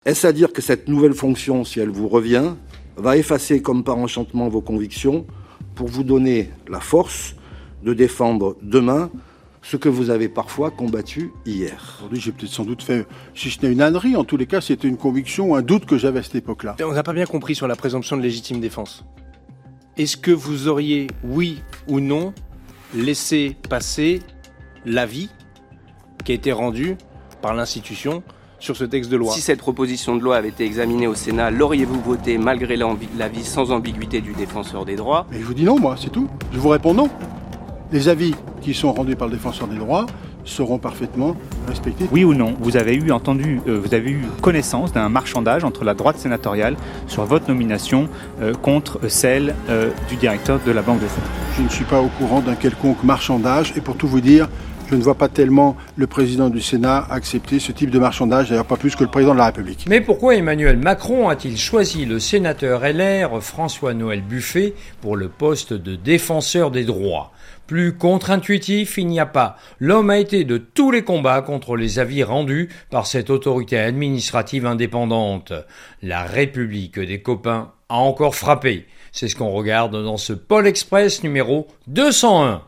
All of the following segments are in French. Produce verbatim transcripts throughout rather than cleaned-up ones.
Est-ce à dire que cette nouvelle fonction, si elle vous revient, va effacer comme par enchantement vos convictions pour vous donner la force de défendre demain ce que vous avez parfois combattu hier? Aujourd'hui, j'ai peut-être sans doute fait, si ce n'est une ânerie, en tous les cas, c'était une conviction, un doute que j'avais à cette époque-là. On n'a pas bien compris sur la présomption de légitime défense. Est-ce que vous auriez, oui ou non, laissé passer l'avis qui a été rendu par l'institution sur ce texte de loi? Si cette proposition de loi avait été examinée au Sénat, l'auriez-vous voté malgré l'avis sans ambiguïté du défenseur des droits? Mais je vous dis non, moi, c'est tout. Je vous réponds non. Les avis qui sont rendus par le défenseur des droits seront parfaitement respectés. Oui ou non, vous avez eu entendu, euh, vous avez eu connaissance d'un marchandage entre la droite sénatoriale sur votre nomination euh, contre celle euh, du directeur de la Banque de France? Je ne suis pas au courant d'un quelconque marchandage et pour tout vous dire, je ne vois pas tellement le président du Sénat accepter ce type de marchandage, d'ailleurs pas plus que le président de la République. Mais pourquoi Emmanuel Macron a-t-il choisi le sénateur L R François-Noël Buffet pour le poste de défenseur des droits? Plus contre-intuitif, il n'y a pas. L'homme a été de tous les combats contre les avis rendus par cette autorité administrative indépendante. La République des copains a encore frappé. C'est ce qu'on regarde dans ce Pôle Express numéro deux cent un.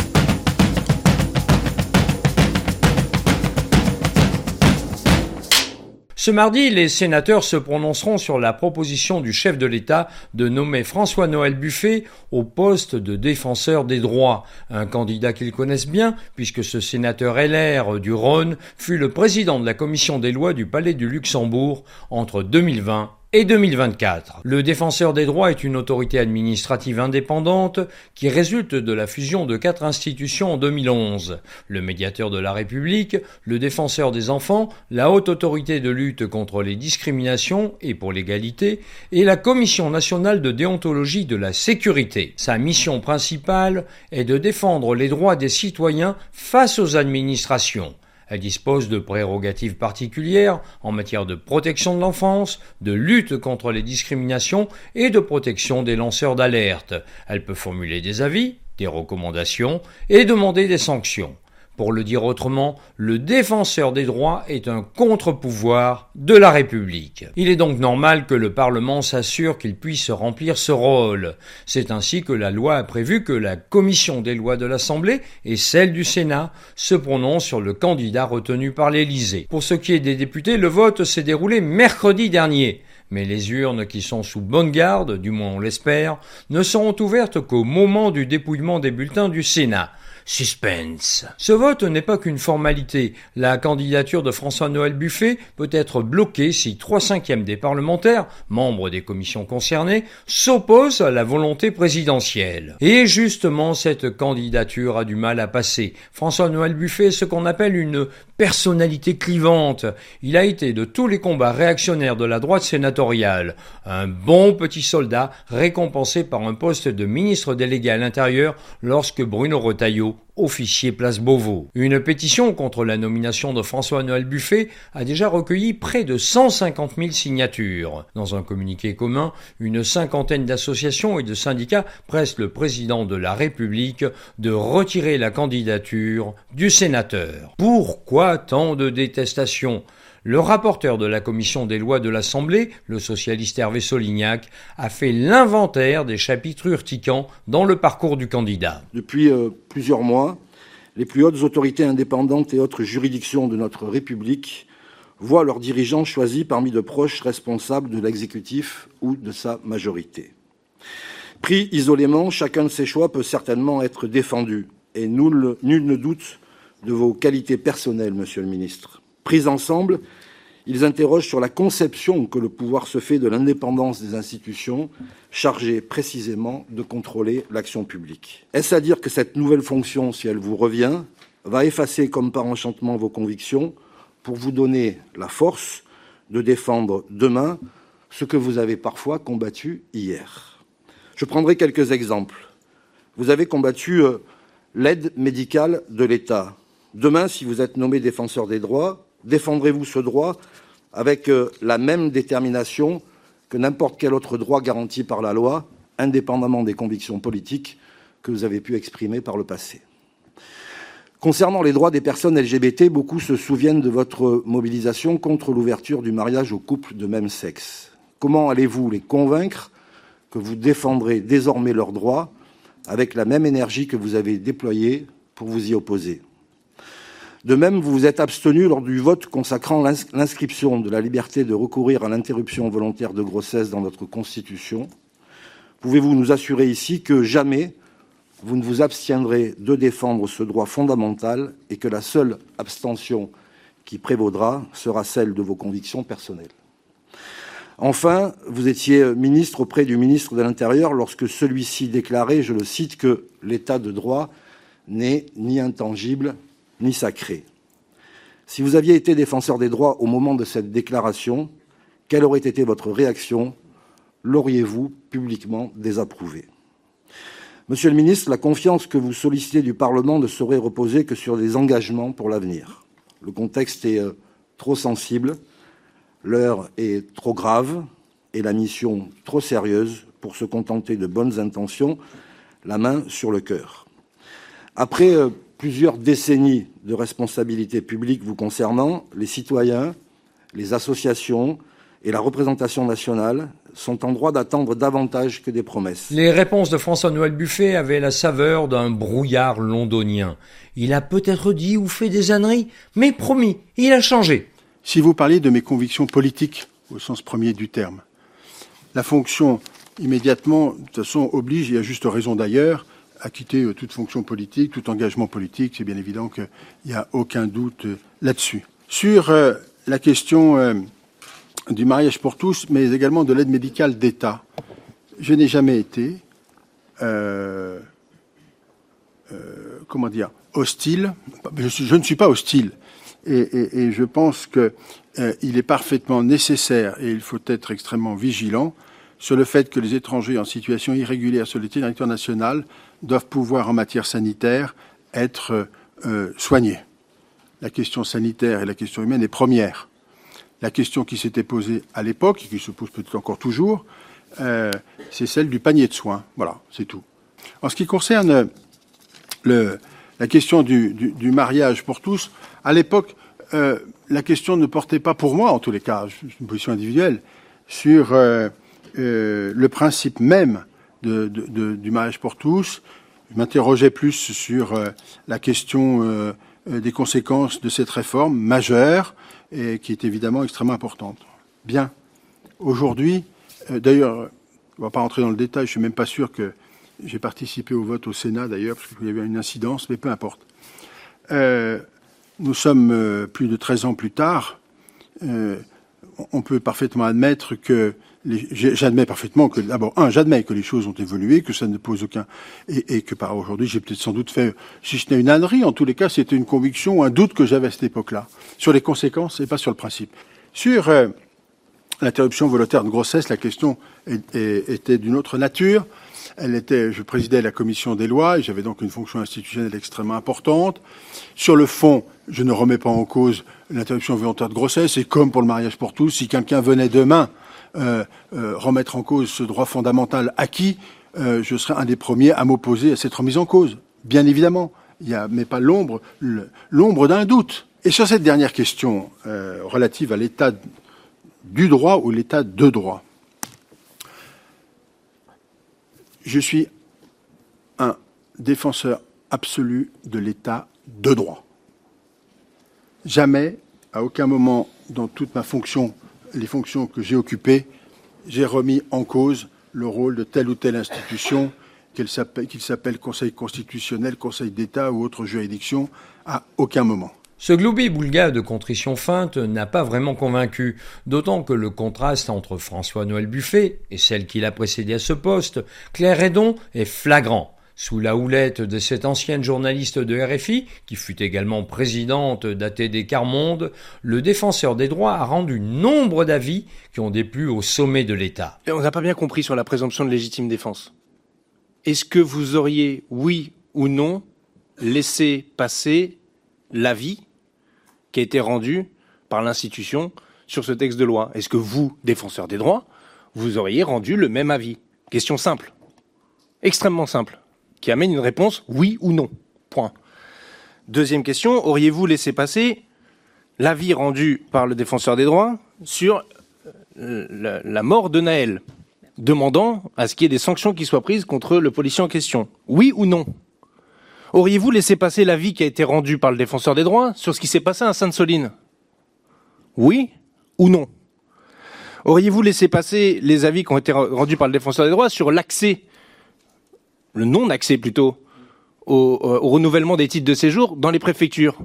Ce mardi, les sénateurs se prononceront sur la proposition du chef de l'État de nommer François-Noël Buffet au poste de défenseur des droits, un candidat qu'ils connaissent bien puisque ce sénateur L R du Rhône fut le président de la commission des lois du Palais du Luxembourg entre deux mille vingt et deux mille vingt-quatre. Le défenseur des droits est une autorité administrative indépendante qui résulte de la fusion de quatre institutions en deux mille onze. Le médiateur de la République, le défenseur des enfants, la haute autorité de lutte contre les discriminations et pour l'égalité et la Commission nationale de déontologie de la sécurité. Sa mission principale est de défendre les droits des citoyens face aux administrations. Elle dispose de prérogatives particulières en matière de protection de l'enfance, de lutte contre les discriminations et de protection des lanceurs d'alerte. Elle peut formuler des avis, des recommandations et demander des sanctions. Pour le dire autrement, le défenseur des droits est un contre-pouvoir de la République. Il est donc normal que le Parlement s'assure qu'il puisse remplir ce rôle. C'est ainsi que la loi a prévu que la commission des lois de l'Assemblée et celle du Sénat se prononcent sur le candidat retenu par l'Élysée. Pour ce qui est des députés, le vote s'est déroulé mercredi dernier. Mais les urnes qui sont sous bonne garde, du moins on l'espère, ne seront ouvertes qu'au moment du dépouillement des bulletins du Sénat. Suspense. Ce vote n'est pas qu'une formalité. La candidature de François-Noël Buffet peut être bloquée si trois cinquièmes des parlementaires, membres des commissions concernées, s'opposent à la volonté présidentielle. Et justement, cette candidature a du mal à passer. François-Noël Buffet est ce qu'on appelle une personnalité clivante. Il a été de tous les combats réactionnaires de la droite sénatoriale. Un bon petit soldat récompensé par un poste de ministre délégué à l'Intérieur lorsque Bruno Retailleau officier place Beauvau. Une pétition contre la nomination de François-Noël Buffet a déjà recueilli près de cent cinquante mille signatures. Dans un communiqué commun, une cinquantaine d'associations et de syndicats pressent le président de la République de retirer la candidature du sénateur. Pourquoi tant de détestation ? Le rapporteur de la commission des lois de l'Assemblée, le socialiste Hervé Solignac, a fait l'inventaire des chapitres urticants dans le parcours du candidat. Depuis euh, plusieurs mois, les plus hautes autorités indépendantes et autres juridictions de notre République voient leurs dirigeants choisis parmi de proches responsables de l'exécutif ou de sa majorité. Pris isolément, chacun de ces choix peut certainement être défendu, et nul, nul ne doute de vos qualités personnelles, monsieur le ministre. Pris ensemble, ils interrogent sur la conception que le pouvoir se fait de l'indépendance des institutions chargées précisément de contrôler l'action publique. Est-ce à dire que cette nouvelle fonction, si elle vous revient, va effacer comme par enchantement vos convictions pour vous donner la force de défendre demain ce que vous avez parfois combattu hier? Je prendrai quelques exemples. Vous avez combattu euh, l'aide médicale de l'État. Demain, si vous êtes nommé défenseur des droits, défendrez-vous ce droit avec euh, la même détermination que n'importe quel autre droit garanti par la loi, indépendamment des convictions politiques que vous avez pu exprimer par le passé? Concernant les droits des personnes L G B T, beaucoup se souviennent de votre mobilisation contre l'ouverture du mariage aux couples de même sexe. Comment allez-vous les convaincre que vous défendrez désormais leurs droits avec la même énergie que vous avez déployée pour vous y opposer? De même, vous vous êtes abstenu lors du vote consacrant l'inscription de la liberté de recourir à l'interruption volontaire de grossesse dans notre Constitution. Pouvez-vous nous assurer ici que jamais vous ne vous abstiendrez de défendre ce droit fondamental et que la seule abstention qui prévaudra sera celle de vos convictions personnelles? Enfin, vous étiez ministre auprès du ministre de l'Intérieur lorsque celui-ci déclarait, je le cite, que l'état de droit n'est ni intangible ni sacré. Si vous aviez été défenseur des droits au moment de cette déclaration, quelle aurait été votre réaction? L'auriez-vous publiquement désapprouvé? Monsieur le ministre, la confiance que vous sollicitez du Parlement ne saurait reposer que sur des engagements pour l'avenir. Le contexte est euh, trop sensible, l'heure est trop grave et la mission trop sérieuse pour se contenter de bonnes intentions, la main sur le cœur. Après euh, plusieurs décennies de responsabilités publiques vous concernant, les citoyens, les associations et la représentation nationale sont en droit d'attendre davantage que des promesses. Les réponses de François-Noël Buffet avaient la saveur d'un brouillard londonien. Il a peut-être dit ou fait des âneries, mais promis, il a changé. Si vous parliez de mes convictions politiques, au sens premier du terme, la fonction, immédiatement, de toute façon, oblige, et à juste raison d'ailleurs, à quitter toute fonction politique, tout engagement politique. C'est bien évident qu'il n'y a aucun doute là-dessus. Sur euh, la question euh, du mariage pour tous, mais également de l'aide médicale d'État, je n'ai jamais été, euh, euh, comment dire, hostile. Je, suis, je ne suis pas hostile. Et, et, et je pense qu'il euh, est parfaitement nécessaire, et il faut être extrêmement vigilant, sur le fait que les étrangers en situation irrégulière sur le territoire national doivent pouvoir, en matière sanitaire, être euh, soignés. La question sanitaire et la question humaine est première. La question qui s'était posée à l'époque, et qui se pose peut-être encore toujours, euh, c'est celle du panier de soins. Voilà, c'est tout. En ce qui concerne le, la question du, du, du mariage pour tous, à l'époque, euh, la question ne portait pas, pour moi en tous les cas, c'est une position individuelle, sur euh, euh, le principe même de, de, de, du mariage pour tous. Je m'interrogeais plus sur euh, la question euh, des conséquences de cette réforme majeure, et qui est évidemment extrêmement importante. Bien. Aujourd'hui, euh, d'ailleurs, on ne va pas rentrer dans le détail, je suis même pas sûr que j'ai participé au vote au Sénat d'ailleurs, parce qu'il y avait une incidence, mais peu importe. Euh, nous sommes euh, plus de treize ans plus tard. Euh, on peut parfaitement admettre que les, j'admets parfaitement que d'abord un, j'admets que les choses ont évolué, que ça ne pose aucun et, et que par aujourd'hui j'ai peut-être sans doute fait, si ce n'est une ânerie, en tous les cas c'était une conviction ou un doute que j'avais à cette époque-là sur les conséquences et pas sur le principe. Sur euh, l'interruption volontaire de grossesse, la question est, est, était d'une autre nature. Elle était, je présidais la commission des lois et j'avais donc une fonction institutionnelle extrêmement importante. Sur le fond, je ne remets pas en cause l'interruption volontaire de grossesse et comme pour le mariage pour tous, si quelqu'un venait demain euh, euh, remettre en cause ce droit fondamental acquis, euh, je serais un des premiers à m'opposer à cette remise en cause. Bien évidemment, il y a, mais pas l'ombre, l'ombre d'un doute. Et sur cette dernière question euh, relative à l'état du droit ou l'état de droit, je suis un défenseur absolu de l'état de droit. Jamais, à aucun moment dans toute ma fonction, les fonctions que j'ai occupées, j'ai remis en cause le rôle de telle ou telle institution, qu'il s'appelle, qu'il s'appelle Conseil constitutionnel, Conseil d'État ou autre juridiction, à aucun moment. Ce gloubi-boulga de contrition feinte n'a pas vraiment convaincu, d'autant que le contraste entre François-Noël Buffet et celle qui l'a précédé à ce poste, Claire Hédon, est flagrant. Sous la houlette de cette ancienne journaliste de R F I, qui fut également présidente d'A T D Quart Monde, le défenseur des droits a rendu nombre d'avis qui ont déplu au sommet de l'État. Et on n'a pas bien compris sur la présomption de légitime défense. Est-ce que vous auriez, oui ou non, laissé passer l'avis qui a été rendu par l'institution sur ce texte de loi? Est-ce que vous, défenseur des droits, vous auriez rendu le même avis? Question simple, extrêmement simple, qui amène une réponse oui ou non. Point. Deuxième question, auriez-vous laissé passer l'avis rendu par le défenseur des droits sur la, la mort de Naël, demandant à ce qu'il y ait des sanctions qui soient prises contre le policier en question? Oui ou non? Auriez-vous laissé passer l'avis qui a été rendu par le défenseur des droits sur ce qui s'est passé à Sainte-Soline? Oui ou non? Auriez-vous laissé passer les avis qui ont été rendus par le défenseur des droits sur l'accès, le non-accès plutôt, au, au renouvellement des titres de séjour dans les préfectures?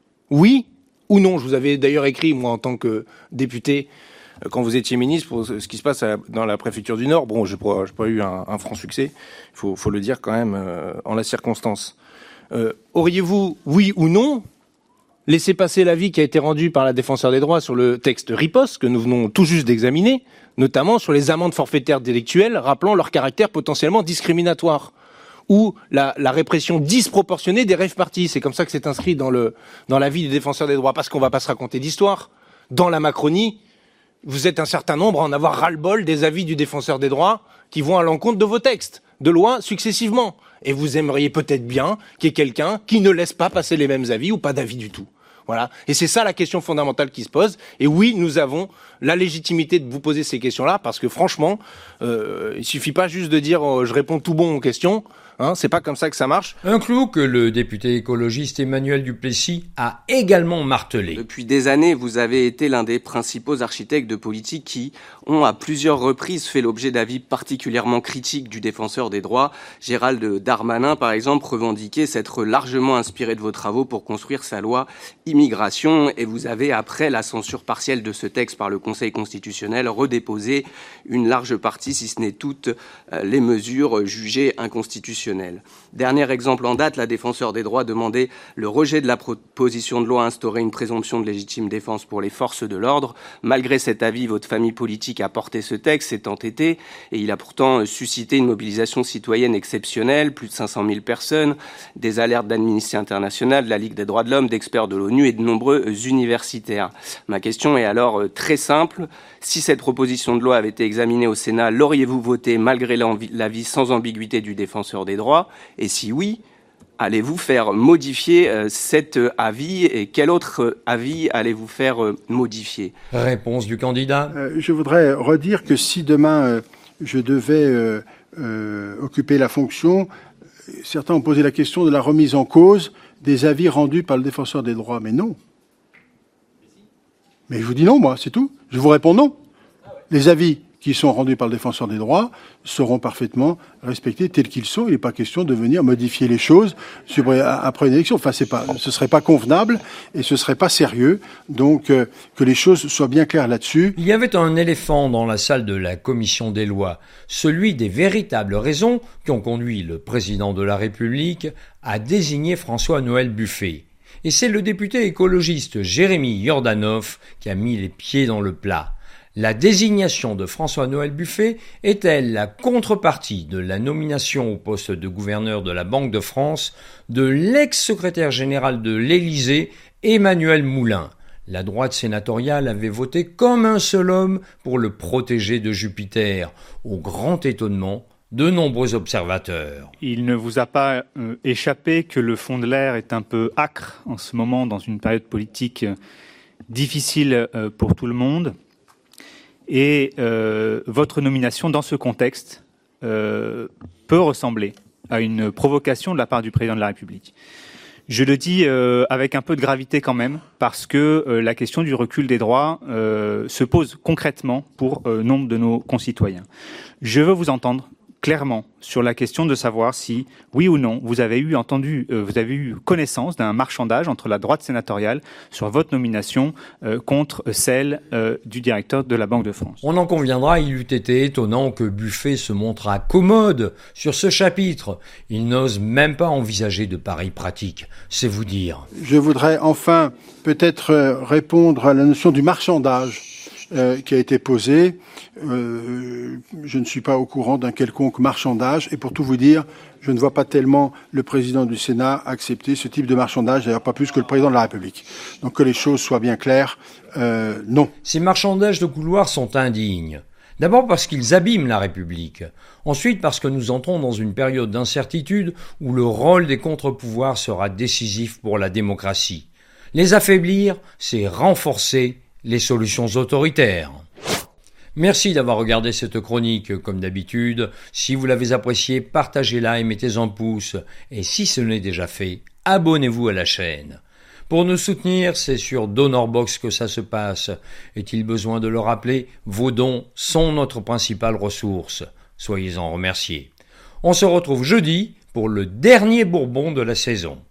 Oui ou non? Je vous avais d'ailleurs écrit, moi, en tant que député, quand vous étiez ministre, pour ce qui se passe à, dans la préfecture du Nord. Bon, je n'ai pas, pas eu un, un franc succès, il faut, faut le dire quand même, euh, en la circonstance. Euh, auriez-vous, oui ou non, laissé passer l'avis qui a été rendu par la défenseur des droits sur le texte riposte que nous venons tout juste d'examiner, notamment sur les amendes forfaitaires délictuelles, rappelant leur caractère potentiellement discriminatoire, ou la, la répression disproportionnée des rave-parties? C'est comme ça que c'est inscrit dans le dans l'avis du défenseur des droits, parce qu'on ne va pas se raconter d'histoire. Dans la Macronie, vous êtes un certain nombre à en avoir ras-le-bol des avis du défenseur des droits qui vont à l'encontre de vos textes de loi successivement. Et vous aimeriez peut-être bien qu'il y ait quelqu'un qui ne laisse pas passer les mêmes avis ou pas d'avis du tout. Voilà. Et c'est ça la question fondamentale qui se pose. Et oui, nous avons la légitimité de vous poser ces questions-là, parce que franchement, euh, il suffit pas juste de dire euh, je réponds tout bon aux questions. Hein, c'est pas comme ça que ça marche. Un clou que le député écologiste Emmanuel Duplessis a également martelé. Depuis des années, vous avez été l'un des principaux architectes de politique qui ont à plusieurs reprises fait l'objet d'avis particulièrement critiques du défenseur des droits. Gérald Darmanin, par exemple, revendiquait s'être largement inspiré de vos travaux pour construire sa loi immigration, et vous avez, après la censure partielle de ce texte par le Conseil constitutionnel, redéposé une large partie, si ce n'est toutes, les mesures jugées inconstitutionnelles. Dernier exemple en date, la défenseur des droits demandait le rejet de la proposition de loi à instaurer une présomption de légitime défense pour les forces de l'ordre. Malgré cet avis, votre famille politique a porté ce texte, s'est entêté, et il a pourtant suscité une mobilisation citoyenne exceptionnelle, plus de cinq cent mille personnes, des alertes d'Amnesty International, de la Ligue des droits de l'homme, d'experts de l'ONU et de nombreux universitaires. Ma question est alors très simple. Si cette proposition de loi avait été examinée au Sénat, l'auriez-vous voté malgré l'avis sans ambiguïté du défenseur des droits? Et si oui, allez-vous faire modifier euh, cet euh, avis, et quel autre euh, avis allez-vous faire euh, modifier? Réponse du candidat. Euh, je voudrais redire que si demain euh, je devais euh, euh, occuper la fonction, certains ont posé la question de la remise en cause des avis rendus par le défenseur des droits. Mais non. Mais je vous dis non, moi, c'est tout. Je vous réponds non. Les avis qui sont rendus par le défenseur des droits seront parfaitement respectés tels qu'ils sont. Il n'est pas question de venir modifier les choses après une élection. Enfin, c'est pas, ce serait pas convenable et ce serait pas sérieux. Donc, euh, que les choses soient bien claires là-dessus. Il y avait un éléphant dans la salle de la commission des lois, celui des véritables raisons qui ont conduit le président de la République à désigner François-Noël Buffet. Et c'est le député écologiste Jérémy Yordanov qui a mis les pieds dans le plat. La désignation de François-Noël Buffet est-elle la contrepartie de la nomination au poste de gouverneur de la Banque de France de l'ex-secrétaire général de l'Élysée, Emmanuel Moulin? La droite sénatoriale avait voté comme un seul homme pour le protéger de Jupiter, au grand étonnement de nombreux observateurs. Il ne vous a pas euh, échappé que le fond de l'air est un peu âcre en ce moment, dans une période politique euh, difficile euh, pour tout le monde. Et euh, votre nomination dans ce contexte euh, peut ressembler à une provocation de la part du président de la République. Je le dis euh, avec un peu de gravité quand même, parce que euh, la question du recul des droits euh, se pose concrètement pour euh, nombre de nos concitoyens. Je veux vous entendre clairement sur la question de savoir si, oui ou non, vous avez eu entendu, euh, vous avez eu connaissance d'un marchandage entre la droite sénatoriale sur votre nomination euh, contre celle euh, du directeur de la Banque de France. On en conviendra, il eût été étonnant que Buffet se montrât commode sur ce chapitre. Il n'ose même pas envisager de pareilles pratiques, c'est vous dire. Je voudrais enfin peut-être répondre à la notion du marchandage Euh, qui a été posé. Euh, je ne suis pas au courant d'un quelconque marchandage, et pour tout vous dire, je ne vois pas tellement le président du Sénat accepter ce type de marchandage, d'ailleurs pas plus que le président de la République. Donc que les choses soient bien claires, euh, non. Ces marchandages de couloir sont indignes. D'abord parce qu'ils abîment la République. Ensuite parce que nous entrons dans une période d'incertitude où le rôle des contre-pouvoirs sera décisif pour la démocratie. Les affaiblir, c'est renforcer les solutions autoritaires. Merci d'avoir regardé cette chronique, comme d'habitude. Si vous l'avez appréciée, partagez-la et mettez un pouce. Et si ce n'est déjà fait, abonnez-vous à la chaîne. Pour nous soutenir, c'est sur DonorBox que ça se passe. Est-il besoin de le rappeler? Vos dons sont notre principale ressource. Soyez-en remerciés. On se retrouve jeudi pour le dernier Bourbon de la saison.